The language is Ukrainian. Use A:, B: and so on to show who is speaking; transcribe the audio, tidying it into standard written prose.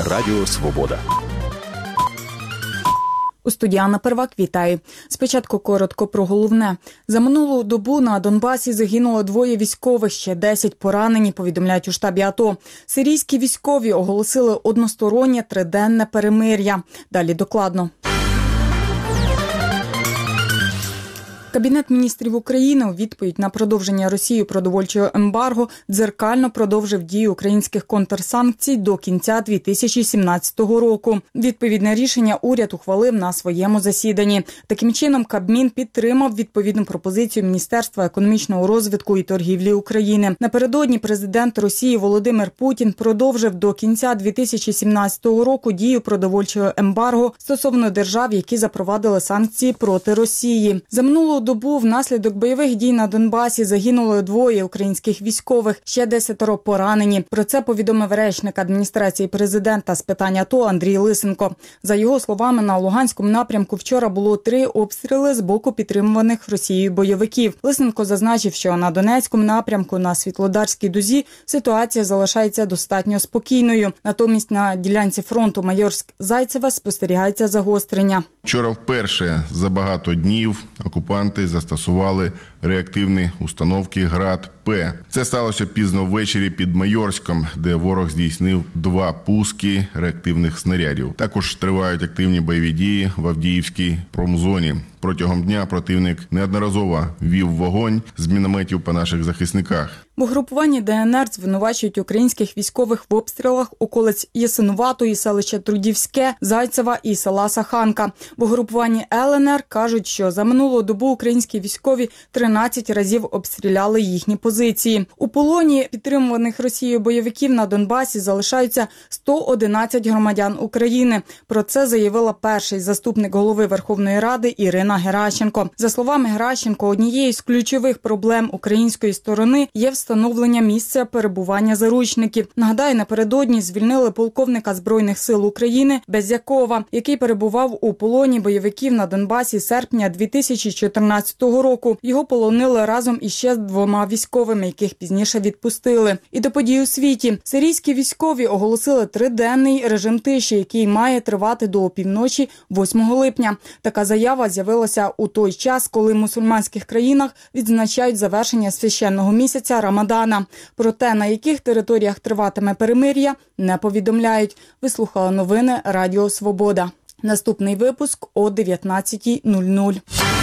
A: Радіо Свобода.
B: У студії Анна Первак, вітаю. Спочатку коротко про головне. За минулу добу на Донбасі загинуло 2 військових, ще 10 поранені, повідомляють у штабі АТО. Сирійські військові оголосили одностороннє 3-денне перемир'я. Далі докладно. Кабінет міністрів України у відповідь на продовження Росією продовольчого ембарго дзеркально продовжив дію українських контрсанкцій до кінця 2017 року. Відповідне рішення уряд ухвалив на своєму засіданні. Таким чином, Кабмін підтримав відповідну пропозицію Міністерства економічного розвитку і торгівлі України. Напередодні президент Росії Володимир Путін продовжив до кінця 2017 року дію продовольчого ембарго стосовно держав, які запровадили санкції проти Росії. За минулу добу внаслідок бойових дій на Донбасі загинуло 2 українських військових, ще 10 поранені. Про це повідомив речник адміністрації президента з питань АТО Андрій Лисенко. За його словами, на Луганському напрямку вчора було 3 обстріли з боку підтримуваних Росією бойовиків. Лисенко зазначив, що на Донецькому напрямку на Світлодарській дузі ситуація залишається достатньо спокійною. Натомість на ділянці фронту Майорськ-Зайцеве спостерігається загострення.
C: Вчора вперше за багато днів окупанти застосували реактивні установки ГРАД-П. Це сталося пізно ввечері під Майорськом, де ворог здійснив 2 пуски реактивних снарядів. Також тривають активні бойові дії в Авдіївській промзоні. Протягом дня противник неодноразово вів вогонь з мінометів по наших захисниках.
B: В угрупуванні ДНР звинувачують українських військових в обстрілах околиць Ясинуватої, селища Трудівське, Зайцева і села Саханка. В угрупуванні ЛНР кажуть, що за минулу добу українські військові 13 разів обстріляли їхні позиції. У полоні підтримуваних Росією бойовиків на Донбасі залишаються 111 громадян України. Про це заявила перший заступник голови Верховної Ради Ірина Геращенко. За словами Геращенко, однією з ключових проблем української сторони є встановлення місця перебування заручників. Нагадаю, напередодні звільнили полковника Збройних сил України Безякова, який перебував у полоні бойовиків на Донбасі з серпня 2014 року. Його полонили разом із ще 2 військовими, яких пізніше відпустили. І до подій у світі. Сирійські військові оголосили 3-денний режим тиші, який має тривати до опівночі 8 липня. Така заява з'явилася у той час, коли в мусульманських країнах відзначають завершення священного місяця Рамадана. Про те, на яких територіях триватиме перемир'я, не повідомляють. Ви слухали новини Радіо Свобода. Наступний випуск о 19:00.